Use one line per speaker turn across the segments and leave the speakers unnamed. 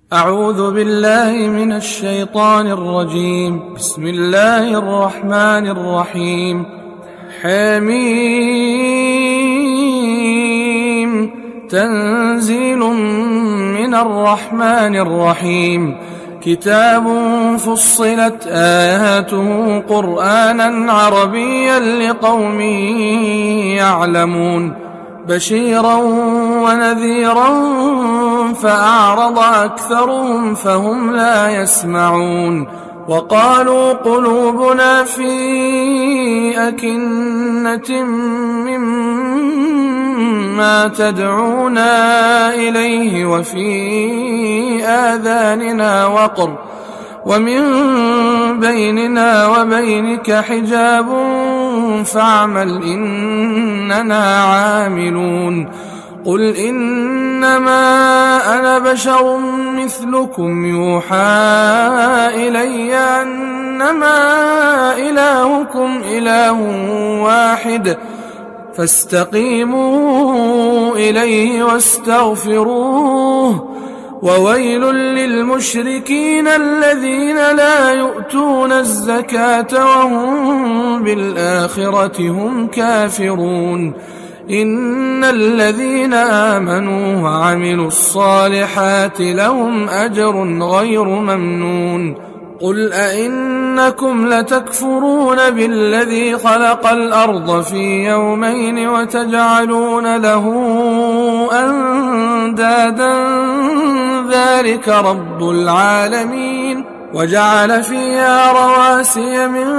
أعوذ بالله من الشيطان الرجيم. بسم الله الرحمن الرحيم. حميم. تنزيل من الرحمن الرحيم. كتاب فصلت آياته قرآنا عربيا لقوم يعلمون. بشيرا ونذيرا فأعرض أكثرهم فهم لا يسمعون. وقالوا قلوبنا في أكنة مما تدعونا إليه وفي آذاننا وقر ومن بيننا وبينك حجاب فاعمل إننا عاملون. قل إنما أنا بشر مثلكم يوحى إلي أنما إلهكم إله واحد فاستقيموا إليه واستغفروه. وويل للمشركين الذين لا يؤتون الزكاة وهم بالآخرة هم كافرون. إن الذين آمنوا وعملوا الصالحات لهم أجر غير ممنون. قل أئنكم لتكفرون بالذي خلق الأرض في يومين وتجعلون له أندادا ذلك رب العالمين. وجعل فيها رواسي من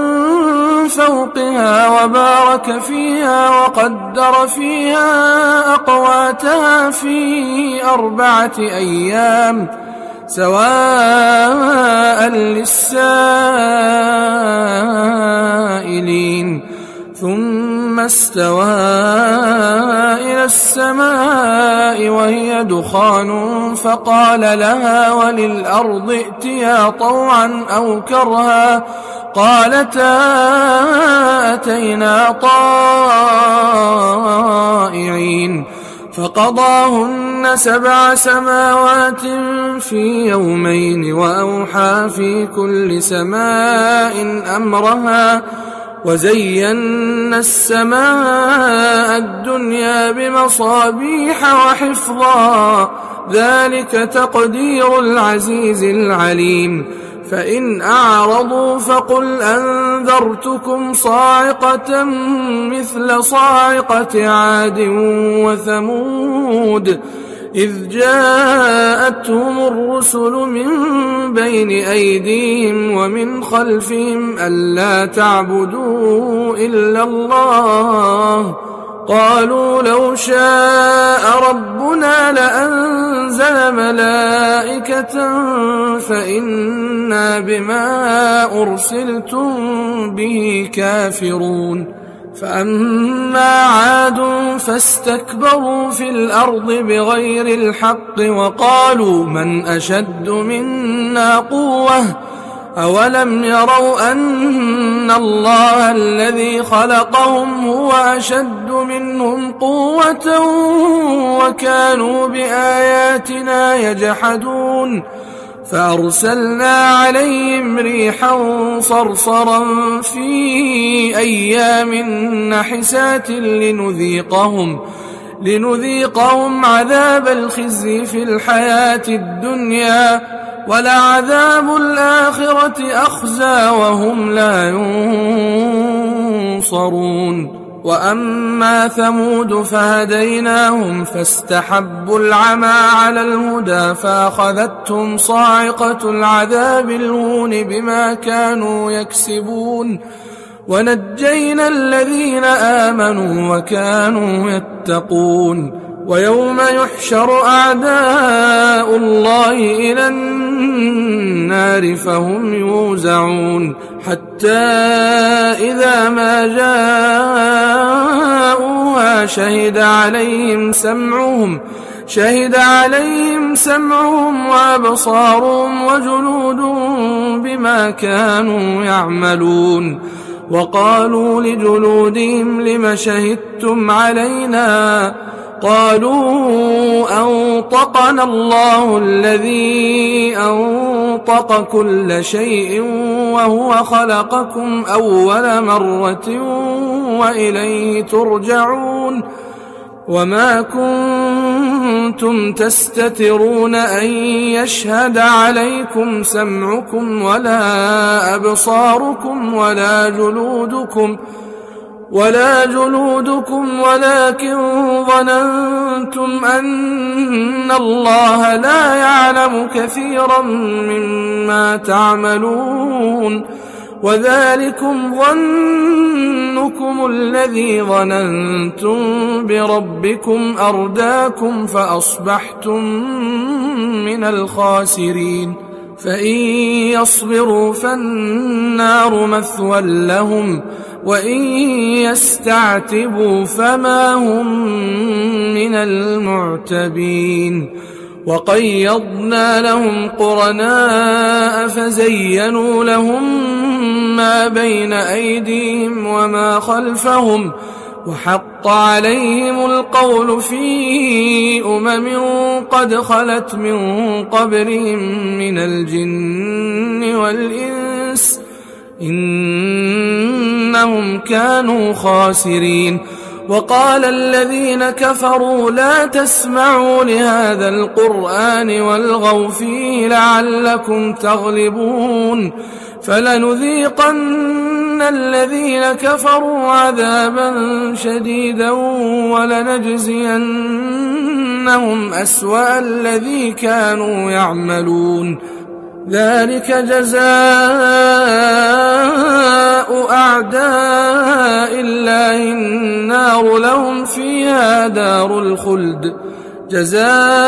فوقها وبارك فيها وقدر فيها أقواتها في 4 أيام سواء للسائلين. ثم استوى إلى السماء وهي دخان فقال لها وللأرض ائتيا طوعا أو كرها قالتا أتينا طائعين. فقضاهن 7 سماوات في يومين وأوحى في كل سماء أمرها وزينا السماء الدنيا بمصابيح وحفظا ذلك تقدير العزيز العليم. فإن أعرضوا فقل أنذرتكم صاعقة مثل صاعقة عاد وثمود إذ جاءتهم الرسل من بين أيديهم ومن خلفهم ألا تعبدوا إلا الله قالوا لو شاء ربنا لأنزل ملائكة فإنا بما أرسلتم به كافرون. فأما عاد فاستكبروا في الأرض بغير الحق وقالوا من أشد منا قوة أولم يروا أن الله الذي خلقهم هو أشد منهم قوة وكانوا بآياتنا يجحدون. فأرسلنا عليهم ريحا صرصرا في أيام نحسات لنذيقهم عذاب الخزي في الحياة الدنيا ولعذاب الآخرة أخزى وهم لا ينصرون. وأما ثمود فهديناهم فاستحبوا العمى على الهدى فأخذتهم صاعقة العذاب الهون بما كانوا يكسبون. ونجينا الذين آمنوا وكانوا يتقون. ويوم يحشر أعداء الله إلى النار فهم يوزعون حتى إذا ما جاءوها شهد عليهم سمعهم وأبصارهم وجلودهم بما كانوا يعملون. وقالوا لجلودهم لم شهدتم علينا قالوا أنطقنا الله الذي أنطق كل شيء وهو خلقكم أول مرة وإليه ترجعون وما كنتم تستترون أن يشهد عليكم سمعكم ولا أبصاركم ولا جلودكم ولكن ظننتم أن الله لا يعلم كثيرا مما تعملون وذلكم ظنكم الذي ظننتم بربكم أرداكم فأصبحتم من الخاسرين فإن يصبروا فالنار مثوى لهم وإن يستعتبوا فما هم من المعتبين وقيضنا لهم قرناء فزينوا لهم ما بين أيديهم وما خلفهم وحق عليهم القول في قد خلت من قبلهم من الجن والإنس إنهم كانوا خاسرين وقال الذين كفروا لا تسمعوا لهذا القرآن والغوا فيه لعلكم تغلبون فلنذيقن الذين كفروا عذابا شديدا ولنجزينهم أسوأ الذي كانوا يعملون ذلك جزاء أعداء الله النار لهم فيها دار الخلد جزاء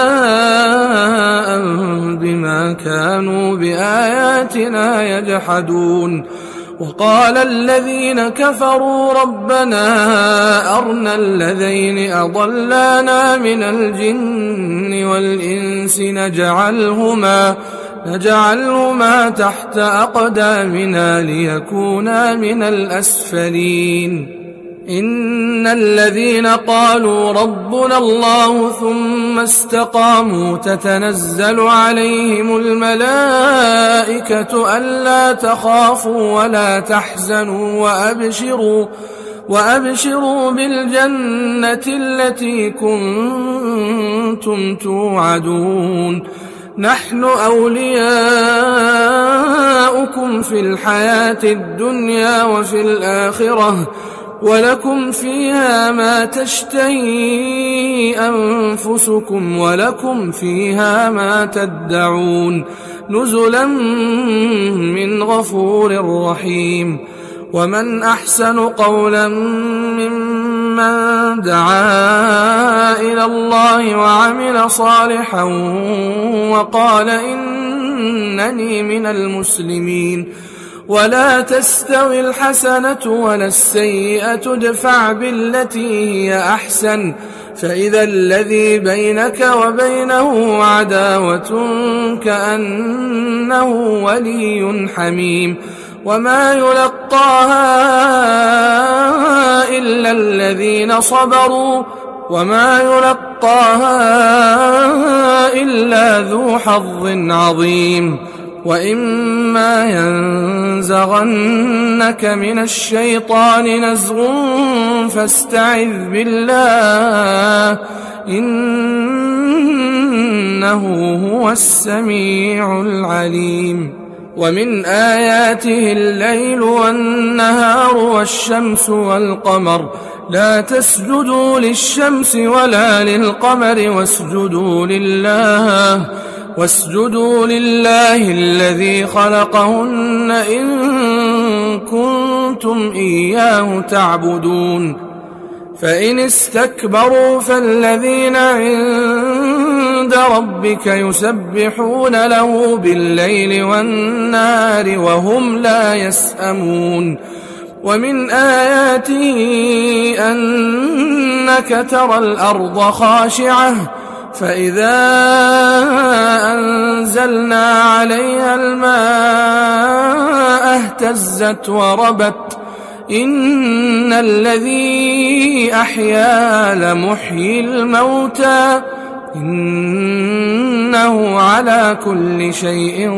بما كانوا بآياتنا يجحدون وقال الذين كفروا ربنا أرنا الذين أضلانا من الجن والإنس نجعلهما تحت أقدامنا ليكونا من الأسفلين إن الذين قالوا ربنا الله ثم استقاموا تتنزل عليهم الملائكة ألا تخافوا ولا تحزنوا وأبشروا بالجنة التي كنتم توعدون نحن أولياؤكم في الحياة الدنيا وفي الآخرة ولكم فيها ما تشتهي أنفسكم ولكم فيها ما تدعون نزلا من غفور رحيم ومن أحسن قولا ممن دعا إلى الله وعمل صالحا وقال إنني من المسلمين ولا تستوي الحسنة ولا السيئة ادفع بالتي هي أحسن فإذا الذي بينك وبينه عداوة كأنه ولي حميم وما يلقاها إلا الذين صبروا وما يلقاها إلا ذو حظ عظيم وإما ينزغنك من الشيطان نزغ فاستعذ بالله إنه هو السميع العليم ومن آياته الليل والنهار والشمس والقمر لا تسجدوا للشمس ولا للقمر واسجدوا لله الذي خلقهن إن كنتم إياه تعبدون فإن استكبروا فالذين عند ربك يسبحون له بالليل والنهار وهم لا يسأمون ومن آياته أنك ترى الأرض خاشعة فإذا أنزلنا عليها الماء اهتزت وربت إن الذي أحيا لمحيي الموتى إنه على كل شيء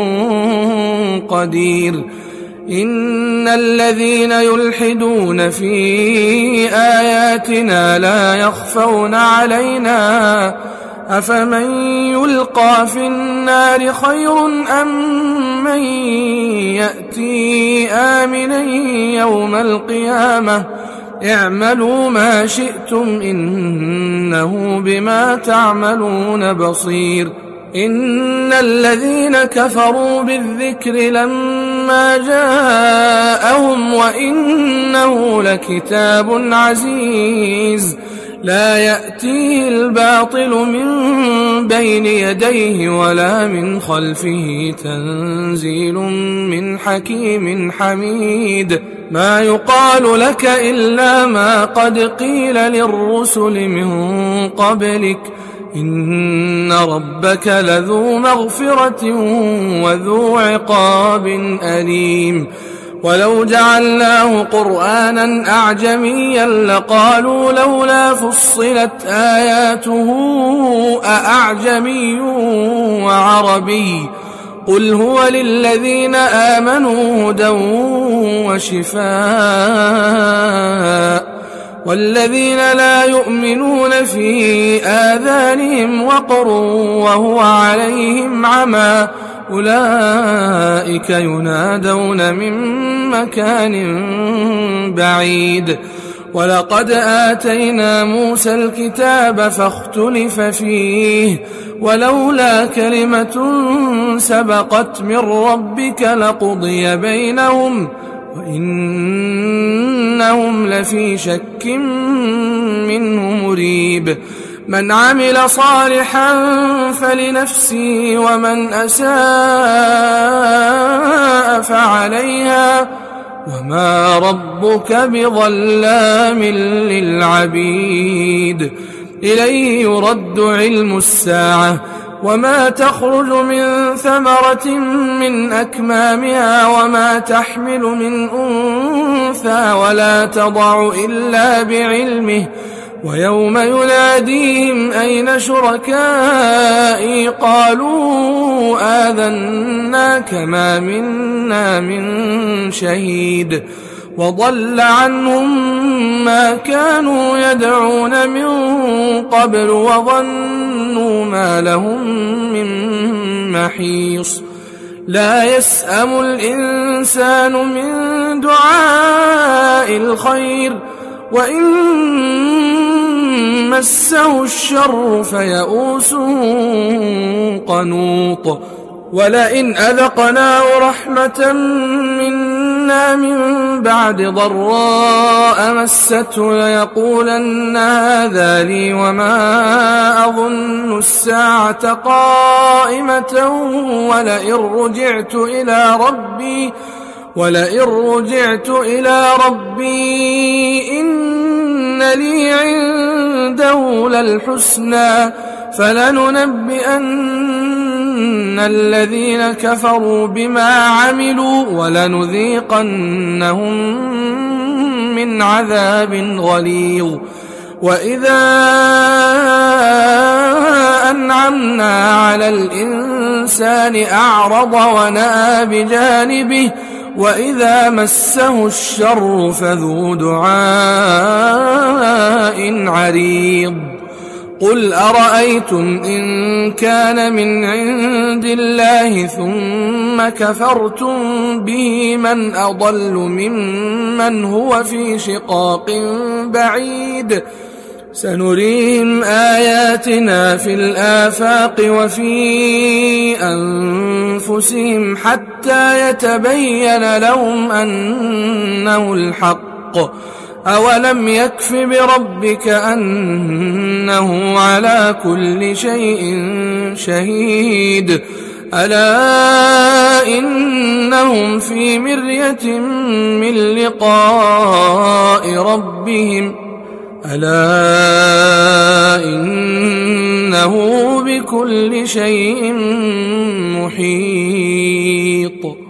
قدير إن الذين يلحدون في آياتنا لا يخفون علينا أفمن يلقى في النار خير أم من يأتي آمنا يوم القيامة اعملوا ما شئتم إنه بما تعملون بصير إن الذين كفروا بالذكر لما جاءهم وإنه لكتاب عزيز لا يأتيه الباطل من بين يديه ولا من خلفه تنزيل من حكيم حميد ما يقال لك إلا ما قد قيل للرسل من قبلك إن ربك لذو مغفرة وذو عقاب أليم ولو جعلناه قرآنا أعجميا لقالوا لولا فصلت آياته أأعجمي وعربي قل هو للذين آمنوا هدى وشفاء والذين لا يؤمنون في آذانهم وقر وهو عليهم عمى أولئك ينادون من مكان بعيد ولقد آتينا موسى الكتاب فاختلف فيه ولولا كلمة سبقت من ربك لقضي بينهم وإنهم لفي شك منه مريب من عمل صالحا فلنفسه ومن أساء فعليها وما ربك بظلام للعبيد إليه يرد علم الساعة وما تخرج من ثمرة من أكمامها وما تحمل من أنثى ولا تضع إلا بعلمه ويوم يناديهم أين شركائي قالوا آذناك ما منا من شهيد وضل عنهم ما كانوا يدعون من قبل وظنوا ما لهم من محيص لا يسأم الإنسان من دعاء الخير وإن مسه الشر فيئوس قنوط ولئن أذقناه رحمة منا من بعد ضراء مسته ليقولن هذا لي وما أظن الساعة قائمة ولئن رجعت إلى ربي إن لي عنده للحسنى فلننبئن الذين كفروا بما عملوا ولنذيقنهم من عذاب غليظ وإذا أنعمنا على الإنسان أعرض ونأى بجانبه وإذا مسه الشر فذو دعاء عريض قل أرأيتم إن كان من عند الله ثم كفرتم به من أضل ممن هو في شقاق بعيد سنريهم آياتنا في الآفاق وفي أنفسهم حتى يتبين لهم أنه الحق أولم يكف بربك أنه على كل شيء شهيد ألا إنهم في مرية من لقاء ربهم ألا إنه بكل شيء محيط